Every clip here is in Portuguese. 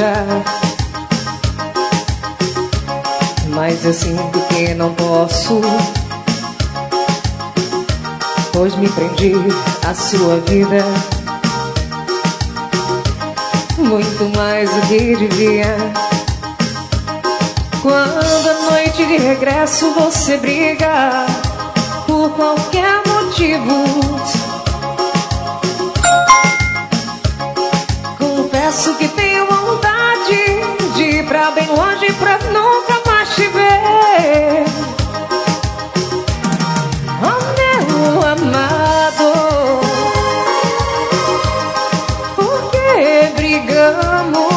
beijar, mas eu sinto que não posso, pois me prendi à sua vida muito mais do que devia. Quando à noite de regresso você briga por qualquer motivo, confesso que tenho vontade de ir pra bem longe pra nunca mais te ver. Oh, meu amado, por que brigamos?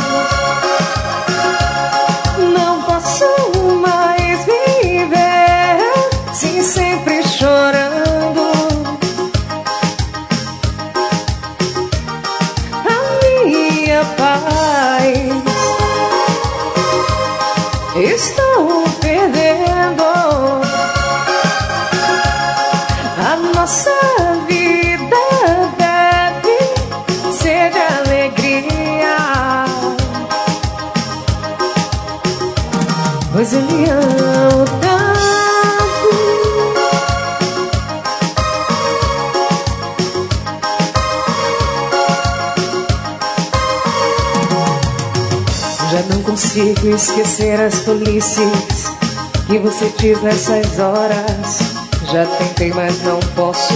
Não posso mais viver sem sempre chorando. A minha paz estou perdendo. A nossa vida deve ser de alegria, pois eu lhe amo tanto. Já não consigo esquecer as tolices que você diz nessas horas. Já tentei, mas não posso.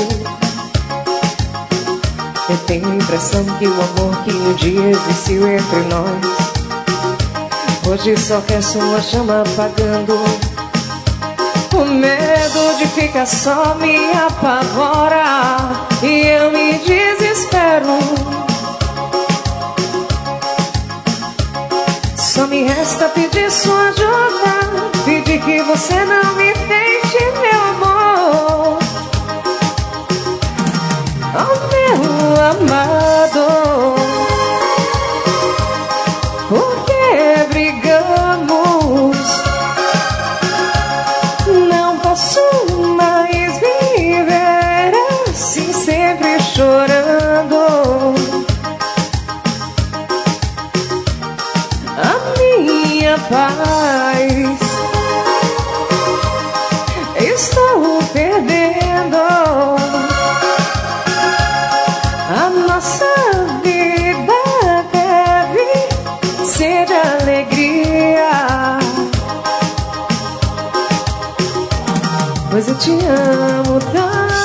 Eu tenho a impressão que o amor que um dia existiu entre nós hoje só resta uma chama apagando. O medo de ficar só me apavora e eu me desespero. Só me resta pedir sua ajuda, pedir que você não me deixe, meu amor. Oh, meu amado, por que brigamos? Não posso mais viver assim, sempre chorando. A minha paz estou perdendo. A nossa vida deve ser de alegria, pois eu te amo tanto.